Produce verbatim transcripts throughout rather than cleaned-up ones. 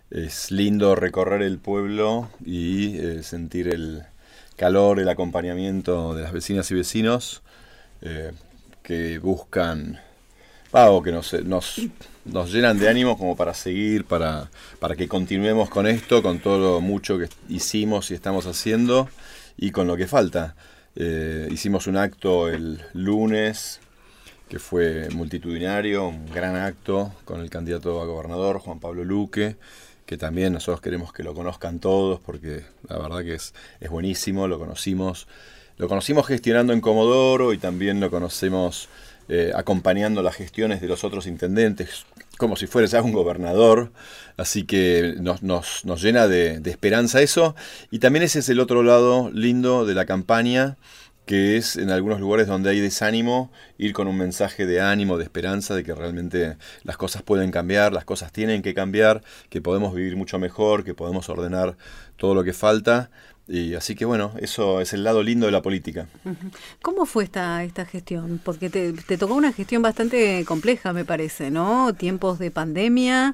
Es lindo recorrer el pueblo y eh, sentir el calor, el acompañamiento de las vecinas y vecinos eh, que buscan, ah, o que nos, nos, nos llenan de ánimo como para seguir, para, para que continuemos con esto, con todo lo mucho que hicimos y estamos haciendo y con lo que falta. Eh, hicimos un acto el lunes que fue multitudinario, un gran acto con el candidato a gobernador, Juan Pablo Luque, que también nosotros queremos que lo conozcan todos, porque la verdad que es, es buenísimo, lo conocimos, lo conocimos gestionando en Comodoro y también lo conocemos eh, acompañando las gestiones de los otros intendentes, como si fuera ya un gobernador, así que nos, nos, nos llena de, de esperanza eso, y también ese es el otro lado lindo de la campaña, que es en algunos lugares donde hay desánimo, ir con un mensaje de ánimo, de esperanza, de que realmente las cosas pueden cambiar, las cosas tienen que cambiar, que podemos vivir mucho mejor, que podemos ordenar todo lo que falta. Y así que bueno, eso es el lado lindo de la política. ¿Cómo fue esta, esta gestión? Porque te, te tocó una gestión bastante compleja, me parece, ¿no? Tiempos de pandemia.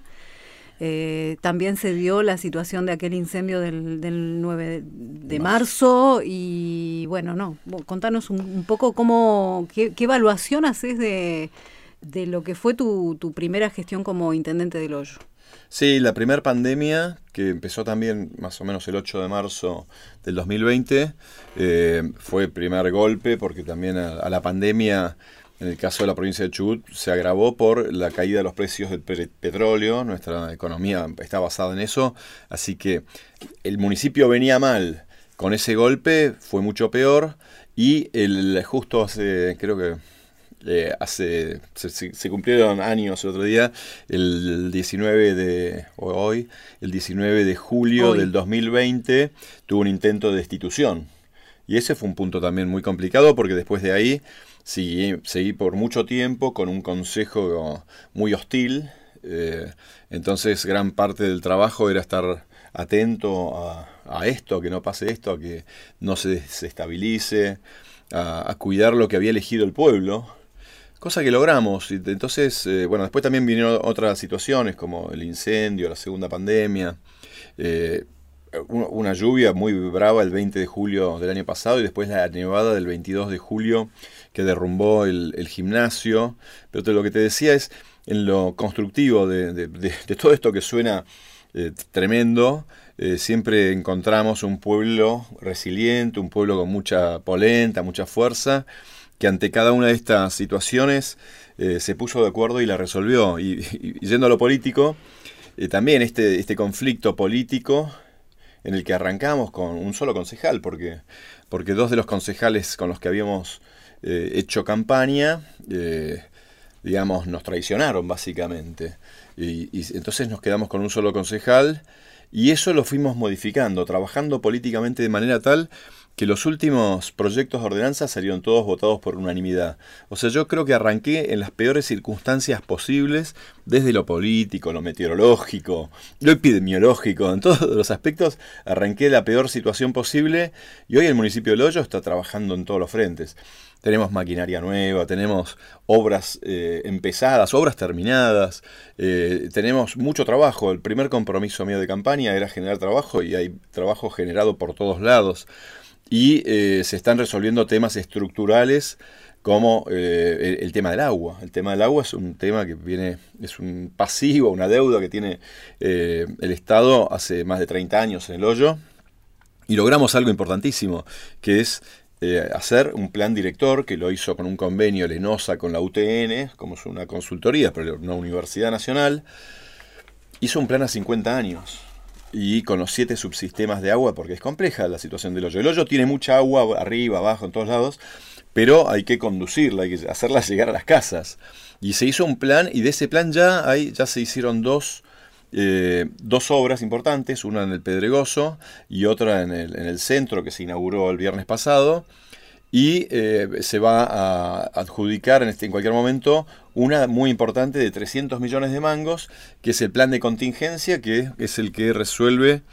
Eh, también se dio la situación de aquel incendio del, del nueve de marzo y bueno, no, contanos un, un poco cómo, qué, qué evaluación haces de, de lo que fue tu, tu primera gestión como intendente del Hoyo. Sí, la primera pandemia, que empezó también más o menos el ocho de marzo del dos mil veinte, eh, fue el primer golpe porque también a, a la pandemia, en el caso de la provincia de Chubut, se agravó por la caída de los precios del petróleo. Nuestra economía está basada en eso, así que el municipio venía mal. Con ese golpe fue mucho peor y el, justo hace, creo que eh, hace se, se cumplieron años el otro día, el diecinueve de o hoy, el diecinueve de julio hoy. Del dos mil veinte, tuvo un intento de destitución. Y ese fue un punto también muy complicado porque después de ahí Seguí, seguí por mucho tiempo con un consejo muy hostil, eh, entonces gran parte del trabajo era estar atento a, a esto, a que no pase esto, a que no se desestabilice, a, a cuidar lo que había elegido el pueblo, cosa que logramos. Y entonces, eh, bueno, después también vinieron otras situaciones como el incendio, la segunda pandemia, eh, una lluvia muy brava el veinte de julio del año pasado y después la nevada del veintidós de julio que derrumbó el, el gimnasio. Pero te, lo que te decía es, en lo constructivo de, de, de, de todo esto que suena eh, tremendo, eh, siempre encontramos un pueblo resiliente, un pueblo con mucha polenta, mucha fuerza, que ante cada una de estas situaciones eh, se puso de acuerdo y la resolvió. Y, y, y yendo a lo político, eh, también este, este conflicto político en el que arrancamos con un solo concejal, porque, porque dos de los concejales con los que habíamos eh, hecho campaña, eh, digamos, nos traicionaron básicamente. Y, y entonces nos quedamos con un solo concejal y eso lo fuimos modificando, trabajando políticamente de manera tal que los últimos proyectos de ordenanza salieron todos votados por unanimidad. O sea, yo creo que arranqué en las peores circunstancias posibles, desde lo político, lo meteorológico, lo epidemiológico, en todos los aspectos, arranqué la peor situación posible y hoy el municipio de El Hoyo está trabajando en todos los frentes. Tenemos maquinaria nueva, tenemos obras eh, empezadas, obras terminadas, eh, tenemos mucho trabajo. El primer compromiso mío de campaña era generar trabajo y hay trabajo generado por todos lados. Y eh, se están resolviendo temas estructurales como eh, el, el tema del agua. El tema del agua es un tema que viene, es un pasivo, una deuda que tiene eh, el Estado hace más de treinta años en El Hoyo. Y logramos algo importantísimo, que es eh, hacer un plan director, que lo hizo con un convenio Lenosa con la U T N, como es una consultoría, pero una universidad nacional. Hizo un plan a cincuenta años. Y con los siete subsistemas de agua, porque es compleja la situación del Hoyo. El Hoyo tiene mucha agua arriba, abajo, en todos lados, pero hay que conducirla, hay que hacerla llegar a las casas. Y se hizo un plan, y de ese plan ya, hay, ya se hicieron dos, eh, dos obras importantes, una en el Pedregoso y otra en el, en el centro, que se inauguró el viernes pasado. Y eh, se va a adjudicar en, este, en cualquier momento una muy importante de trescientos millones de mangos, que es el plan de contingencia, que es el que resuelve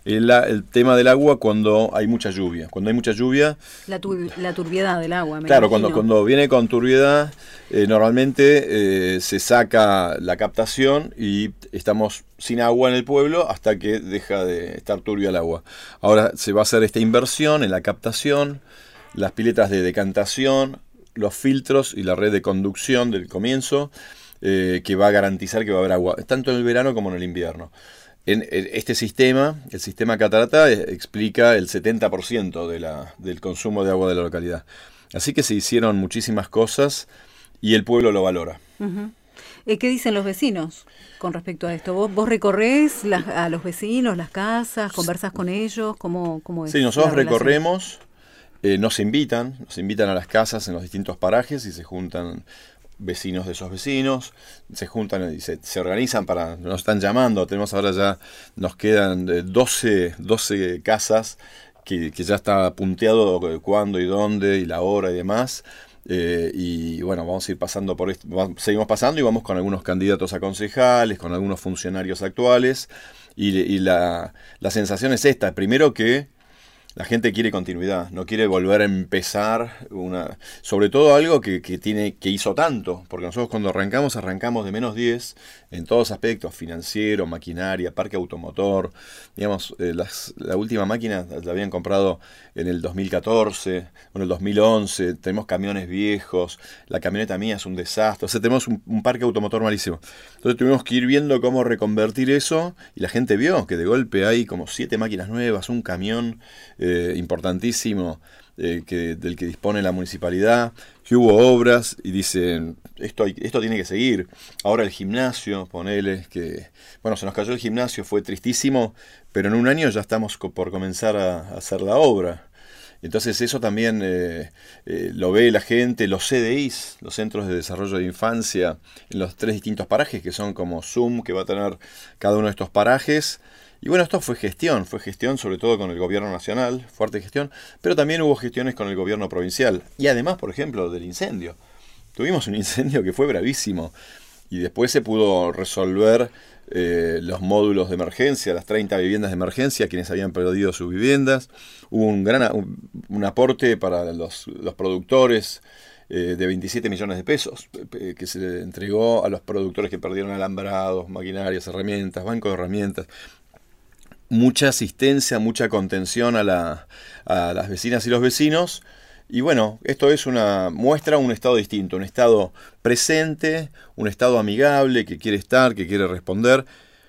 El, el tema del agua cuando hay mucha lluvia. Cuando hay mucha lluvia... La, tur la turbiedad del agua, me Claro, imagino. cuando, cuando viene con turbiedad, eh, normalmente eh, se saca la captación y estamos sin agua en el pueblo hasta que deja de estar turbia el agua. Ahora se va a hacer esta inversión en la captación, las piletas de decantación, los filtros y la red de conducción del comienzo, eh, que va a garantizar que va a haber agua, tanto en el verano como en el invierno. En, en este sistema, el sistema Catarata, eh, explica el setenta por ciento de la, del consumo de agua de la localidad. Así que se hicieron muchísimas cosas y el pueblo lo valora. Uh-huh. ¿Qué dicen los vecinos con respecto a esto? ¿Vos, vos recorrés las, a los vecinos, las casas, conversás con ellos? ¿Cómo, cómo es? Sí, nosotros recorremos, eh, nos invitan, nos invitan a las casas en los distintos parajes y se juntan vecinos de esos vecinos, se juntan y se, se organizan para, nos están llamando, tenemos ahora ya, nos quedan doce, doce casas que, que ya está punteado cuándo y dónde y la hora y demás, eh, y bueno, vamos a ir pasando por esto, vamos, seguimos pasando y vamos con algunos candidatos a concejales, con algunos funcionarios actuales, y, y la, la sensación es esta, primero que la gente quiere continuidad, no quiere volver a empezar, una, sobre todo algo que, que, tiene, que hizo tanto, porque nosotros cuando arrancamos, arrancamos de menos diez en todos aspectos, financiero, maquinaria, parque automotor, digamos, eh, las, la última máquina la habían comprado en el dos mil catorce, en el dos mil once, tenemos camiones viejos, la camioneta mía es un desastre, o sea, tenemos un, un parque automotor malísimo. Entonces tuvimos que ir viendo cómo reconvertir eso, y la gente vio que de golpe hay como siete máquinas nuevas, un camión Eh, importantísimo eh, que, del que dispone la municipalidad, que hubo obras y dicen, esto, hay, esto tiene que seguir. Ahora el gimnasio, ponele, que bueno, se nos cayó el gimnasio, fue tristísimo, pero en un año ya estamos co por comenzar a, a hacer la obra. Entonces eso también eh, eh, lo ve la gente, los C D Is, los Centros de Desarrollo de Infancia, en los tres distintos parajes, que son como Zoom, que va a tener cada uno de estos parajes. Y bueno, esto fue gestión, fue gestión sobre todo con el gobierno nacional, fuerte gestión, pero también hubo gestiones con el gobierno provincial. Y además, por ejemplo, del incendio. Tuvimos un incendio que fue bravísimo y después se pudo resolver eh, los módulos de emergencia, las treinta viviendas de emergencia, quienes habían perdido sus viviendas. Hubo un gran un, un aporte para los, los productores eh, de veintisiete millones de pesos eh, que se le entregó a los productores que perdieron alambrados, maquinarias, herramientas, banco de herramientas. Mucha asistencia, mucha contención a, la, a las vecinas y los vecinos. Y bueno, esto es una muestra un estado distinto, un estado presente, un estado amigable, que quiere estar, que quiere responder.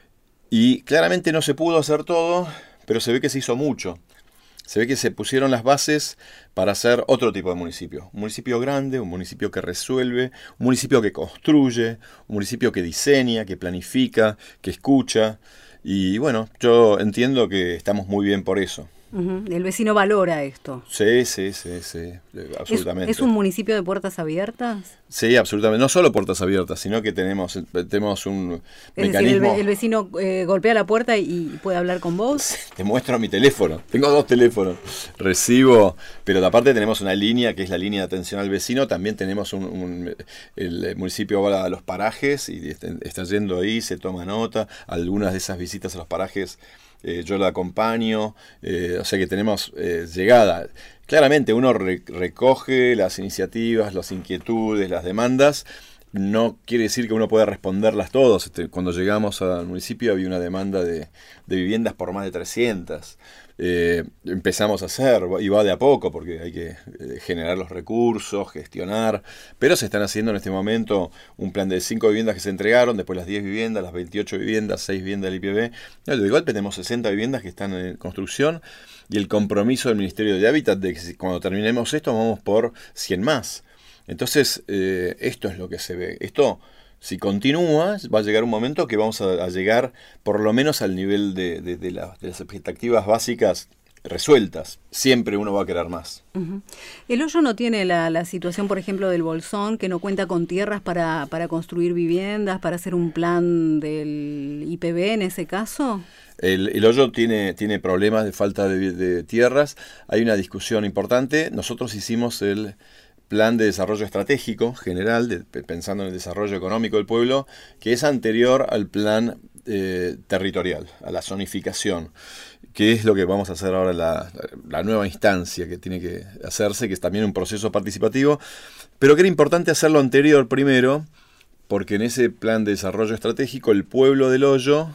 Y claramente no se pudo hacer todo, pero se ve que se hizo mucho. Se ve que se pusieron las bases para hacer otro tipo de municipio. Un municipio grande, un municipio que resuelve, un municipio que construye, un municipio que diseña, que planifica, que escucha. Y bueno, yo entiendo que estamos muy bien por eso. Uh-huh. El vecino valora esto. Sí, sí, sí, sí, absolutamente. ¿Es, ¿Es un municipio de puertas abiertas? Sí, absolutamente. No solo puertas abiertas, sino que tenemos, tenemos un es mecanismo... Decir, el, el vecino eh, golpea la puerta y puede hablar con vos. Te muestro mi teléfono. Tengo dos teléfonos. Recibo, pero aparte tenemos una línea que es la línea de atención al vecino. También tenemos un... un el municipio va a los parajes y está yendo ahí, se toma nota. Algunas de esas visitas a los parajes... Eh, yo la acompaño, eh, o sea que tenemos eh, llegada. Claramente uno re recoge las iniciativas, las inquietudes, las demandas. No quiere decir que uno pueda responderlas todas. Este, cuando llegamos al municipio había una demanda de, de viviendas por más de trescientas. Eh, empezamos a hacer, y va de a poco, porque hay que eh, generar los recursos, gestionar, pero se están haciendo en este momento un plan de cinco viviendas que se entregaron, después las diez viviendas, las veintiocho viviendas, seis viviendas del I P B. De golpe tenemos sesenta viviendas que están en construcción, y el compromiso del Ministerio de Hábitat de que cuando terminemos esto vamos por cien más. Entonces, eh, esto es lo que se ve. Esto, si continúa, va a llegar un momento que vamos a, a llegar por lo menos al nivel de, de, de, la, de las expectativas básicas resueltas. Siempre uno va a querer más. Uh-huh. El Hoyo no tiene la, la situación, por ejemplo, del Bolsón, que no cuenta con tierras para, para construir viviendas, para hacer un plan del I P B en ese caso. El, el Hoyo tiene, tiene problemas de falta de, de tierras. Hay una discusión importante. Nosotros hicimos el plan de desarrollo estratégico general, de, pensando en el desarrollo económico del pueblo, que es anterior al plan eh, territorial, a la zonificación, que es lo que vamos a hacer ahora, la, la nueva instancia que tiene que hacerse, que es también un proceso participativo, pero que era importante hacerlo anterior primero, porque en ese plan de desarrollo estratégico el pueblo del Hoyo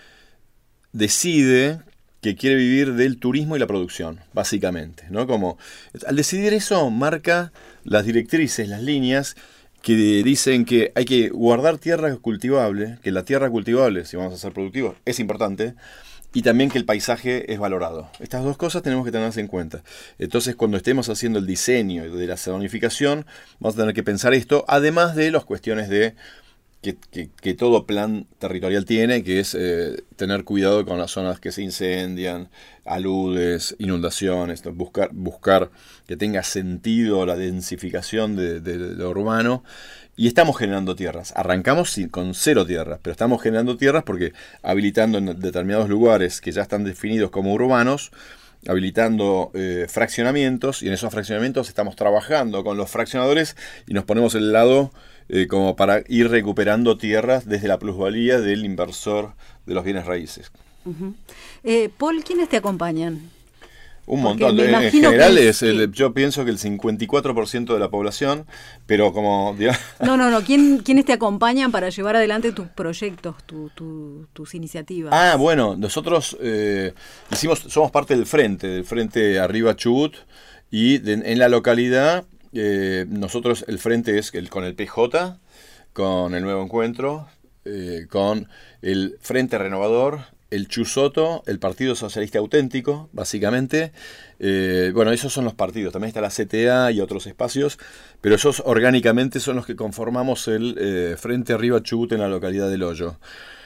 decide que quiere vivir del turismo y la producción, básicamente, ¿no? Como, al decidir eso, marca las directrices, las líneas que dicen que hay que guardar tierra cultivable, que la tierra cultivable, si vamos a ser productivos, es importante, y también que el paisaje es valorado. Estas dos cosas tenemos que tenerlas en cuenta. Entonces, cuando estemos haciendo el diseño de la zonificación, vamos a tener que pensar esto, además de las cuestiones de Que, que, que todo plan territorial tiene, que es eh, tener cuidado con las zonas que se incendian, aludes, inundaciones, buscar, buscar que tenga sentido la densificación de, de, de lo urbano. Y estamos generando tierras. Arrancamos sin, con cero tierras, pero estamos generando tierras porque habilitando en determinados lugares que ya están definidos como urbanos, habilitando eh, fraccionamientos, y en esos fraccionamientos estamos trabajando con los fraccionadores y nos ponemos el lado eh, como para ir recuperando tierras desde la plusvalía del inversor de los bienes raíces. Uh-huh. eh, Paul, ¿quiénes te acompañan? Un montón. En, en general, es el, yo pienso que el cincuenta y cuatro por ciento de la población, pero como... Digamos, no, no, no. ¿Quién, ¿Quiénes te acompañan para llevar adelante tus proyectos, tu, tu, tus iniciativas? Ah, bueno, nosotros eh, hicimos, somos parte del Frente, del Frente Arriba Chubut, y de, en la localidad, eh, nosotros, el Frente es el, con el P J, con el Nuevo Encuentro, eh, con el Frente Renovador, el Chusoto, el Partido Socialista Auténtico, básicamente. Eh, bueno, esos son los partidos. También está la C T A y otros espacios, pero esos orgánicamente son los que conformamos el eh, Frente Arriba Chubut en la localidad del Hoyo.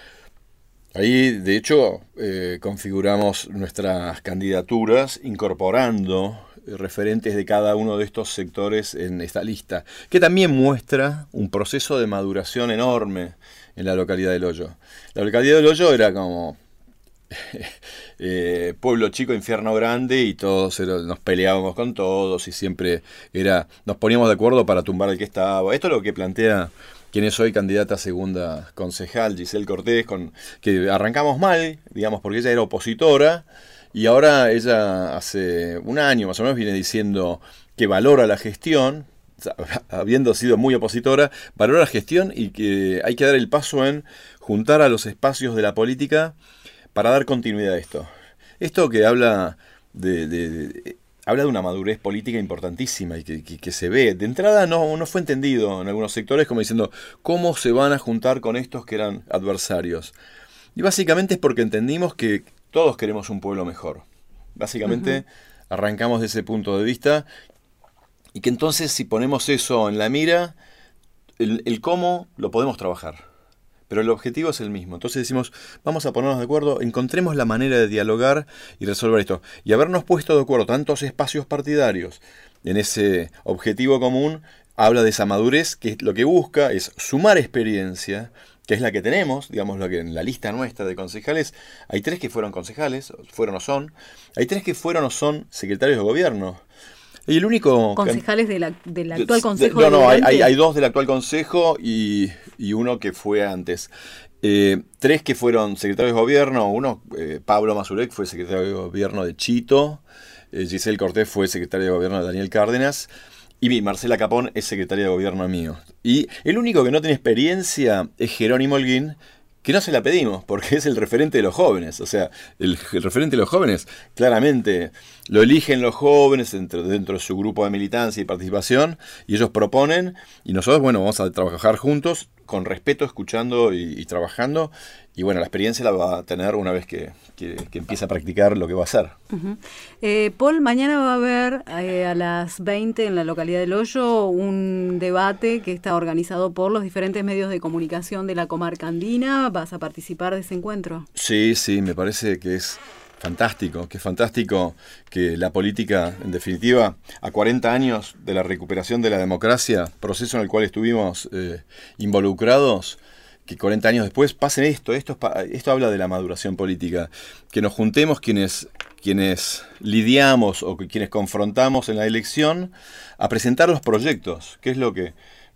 Ahí, de hecho, eh, configuramos nuestras candidaturas incorporando referentes de cada uno de estos sectores en esta lista, que también muestra un proceso de maduración enorme en la localidad del Hoyo. La localidad del Hoyo era como... Eh, pueblo chico, infierno grande, y todos era, nos peleábamos con todos y siempre era nos poníamos de acuerdo para tumbar al que estaba. Esto es lo que plantea quien es hoy candidata a segunda concejal, Giselle Cortés, con, que arrancamos mal, digamos, porque ella era opositora y ahora ella hace un año más o menos viene diciendo que valora la gestión, habiendo sido muy opositora, valora la gestión y que hay que dar el paso en juntar a los espacios de la política para dar continuidad a esto. Esto que habla de, de, de, habla de una madurez política importantísima y que, que, que se ve. De entrada no, no fue entendido en algunos sectores como diciendo cómo se van a juntar con estos que eran adversarios. Y básicamente es porque entendimos que todos queremos un pueblo mejor. Básicamente uh-huh. arrancamos de ese punto de vista y que entonces si ponemos eso en la mira, el, el cómo lo podemos trabajar. Pero el objetivo es el mismo. Entonces decimos, vamos a ponernos de acuerdo, encontremos la manera de dialogar y resolver esto. Y habernos puesto de acuerdo tantos espacios partidarios en ese objetivo común, habla de esa madurez, que lo que busca es sumar experiencia, que es la que tenemos, digamos, lo que en la lista nuestra de concejales, hay tres que fueron concejales, fueron o son, hay tres que fueron o son secretarios de gobierno. Y el único... ¿Concejales de la, del actual consejo? De, no, no, hay, hay, hay dos del actual consejo y, y uno que fue antes. Eh, tres que fueron secretarios de gobierno. Uno, eh, Pablo Mazurek, fue secretario de gobierno de Chito. Eh, Giselle Cortés fue secretaria de gobierno de Daniel Cárdenas. Y Marcela Capón es secretaria de gobierno mío. Y el único que no tiene experiencia es Jerónimo Holguín, que no se la pedimos, porque es el referente de los jóvenes. O sea, el, el referente de los jóvenes, claramente lo eligen los jóvenes dentro, dentro de su grupo de militancia y participación, y ellos proponen, y nosotros, bueno, vamos a trabajar juntos, con respeto, escuchando y, y trabajando, y bueno, la experiencia la va a tener una vez que, que, que empiece a practicar lo que va a hacer. Uh-huh. eh, Paul, mañana va a haber eh, a las veinte en la localidad del Hoyo un debate que está organizado por los diferentes medios de comunicación de la comarca andina. ¿Vas a participar de ese encuentro? Sí, sí, me parece que es fantástico, que es fantástico que la política, en definitiva, a cuarenta años de la recuperación de la democracia, proceso en el cual estuvimos eh, involucrados, que cuarenta años después pasen esto, esto, esto habla de la maduración política, que nos juntemos quienes, quienes lidiamos o quienes confrontamos en la elección a presentar los proyectos, que es lo que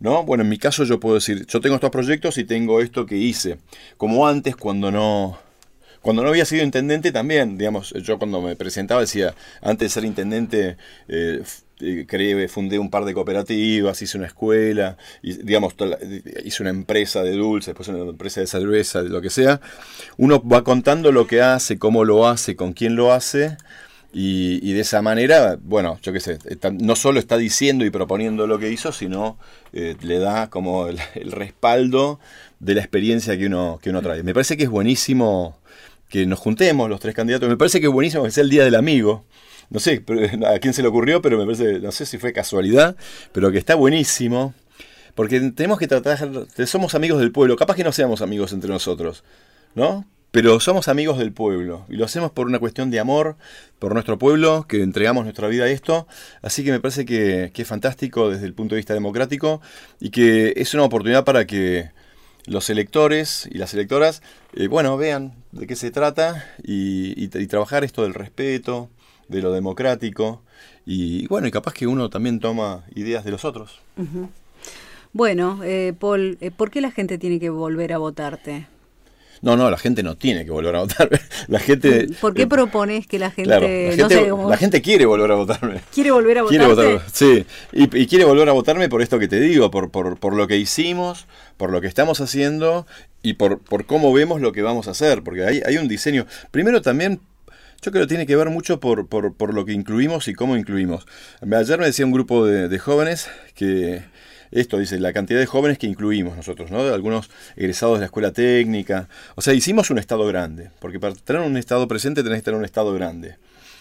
¿no? Bueno, en mi caso yo puedo decir, yo tengo estos proyectos y tengo esto que hice. Como antes, cuando no... Cuando no había sido intendente también, digamos, yo cuando me presentaba decía, antes de ser intendente, eh, creé, fundé un par de cooperativas, hice una escuela, y, digamos, hice una empresa de dulces, después una empresa de cerveza, de lo que sea. Uno va contando lo que hace, cómo lo hace, con quién lo hace, y, y de esa manera, bueno, yo qué sé, está, no solo está diciendo y proponiendo lo que hizo, sino eh, le da como el, el respaldo de la experiencia que uno, que uno trae. Me parece que es buenísimo que nos juntemos los tres candidatos. Me parece que es buenísimo que sea el Día del Amigo. No sé a quién se le ocurrió, pero me parece, no sé si fue casualidad, pero que está buenísimo. Porque tenemos que tratar, somos amigos del pueblo. Capaz que no seamos amigos entre nosotros, ¿no? Pero somos amigos del pueblo. Y lo hacemos por una cuestión de amor, por nuestro pueblo, que entregamos nuestra vida a esto. Así que me parece que, que es fantástico desde el punto de vista democrático y que es una oportunidad para que los electores y las electoras, eh, bueno, vean de qué se trata y, y, y trabajar esto del respeto, de lo democrático y, bueno, y capaz que uno también toma ideas de los otros. Uh-huh. Bueno, eh, Paul, eh, ¿por qué la gente tiene que volver a votarte? No, no, la gente no tiene que volver a votarme. La gente, ¿Por qué eh, propones que la gente... Claro, la, gente no sé, cómo... la gente quiere volver a votarme. ¿Quiere volver a quiere votarte? Votar, sí, y, y quiere volver a votarme por esto que te digo, por, por, por lo que hicimos, por lo que estamos haciendo y por, por cómo vemos lo que vamos a hacer. Porque hay, hay un diseño... Primero también, yo creo que tiene que ver mucho por, por, por lo que incluimos y cómo incluimos. Ayer me decía un grupo de, de jóvenes que... Esto dice, la cantidad de jóvenes que incluimos nosotros, ¿no? Algunos egresados de la escuela técnica. O sea, hicimos un Estado grande, porque para tener un Estado presente tenés que tener un Estado grande.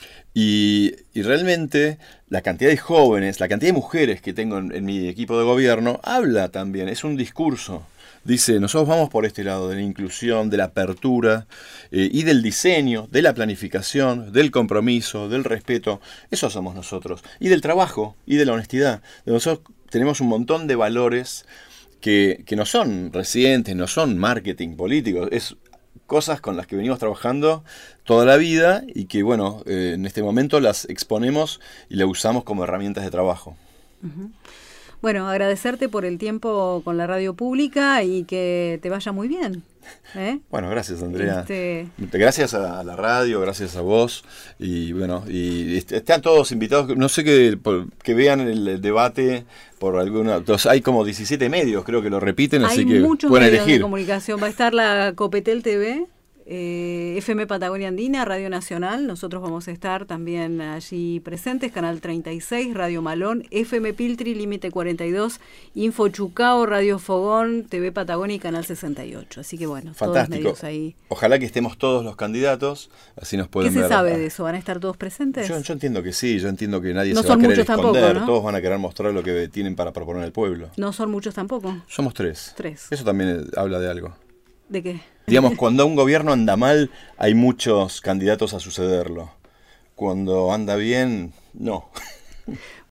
Y, y realmente la cantidad de jóvenes, la cantidad de mujeres que tengo en, en mi equipo de gobierno, habla también, es un discurso. Dice, nosotros vamos por este lado de la inclusión, de la apertura eh, y del diseño, de la planificación, del compromiso, del respeto. Eso somos nosotros. Y del trabajo, y de la honestidad. Nosotros tenemos un montón de valores que, que no son recientes, no son marketing político, es cosas con las que venimos trabajando toda la vida y que, bueno, eh, en este momento las exponemos y las usamos como herramientas de trabajo. Uh-huh. Bueno, agradecerte por el tiempo con la radio pública y que te vaya muy bien. ¿Eh? Bueno, gracias, Andrea. Este... Gracias a la radio, gracias a vos. Y bueno, y están todos invitados. No sé que, que vean el debate por alguna. Entonces, hay como diecisiete medios, creo que lo repiten, hay así que muchos pueden medios elegir. De comunicación. Va a estar la Copetel T V. Eh, F M Patagonia Andina, Radio Nacional, nosotros vamos a estar también allí presentes, Canal treinta y seis, Radio Malón, F M Piltri, Límite cuarenta y dos, Info Chucao, Radio Fogón, T V Patagonia y Canal sesenta y ocho, así que bueno, fantástico. Todos medios ahí. Ojalá que estemos todos los candidatos, así nos pueden ver. ¿Qué se ver, sabe de eso? ¿Van a estar todos presentes? Yo, yo entiendo que sí, yo entiendo que nadie no se va a querer tampoco, esconder, ¿no? Todos van a querer mostrar lo que tienen para proponer al pueblo. No son muchos tampoco. Somos tres. Tres. Eso también habla de algo. ¿De qué? Digamos, cuando un gobierno anda mal, hay muchos candidatos a sucederlo. Cuando anda bien, no.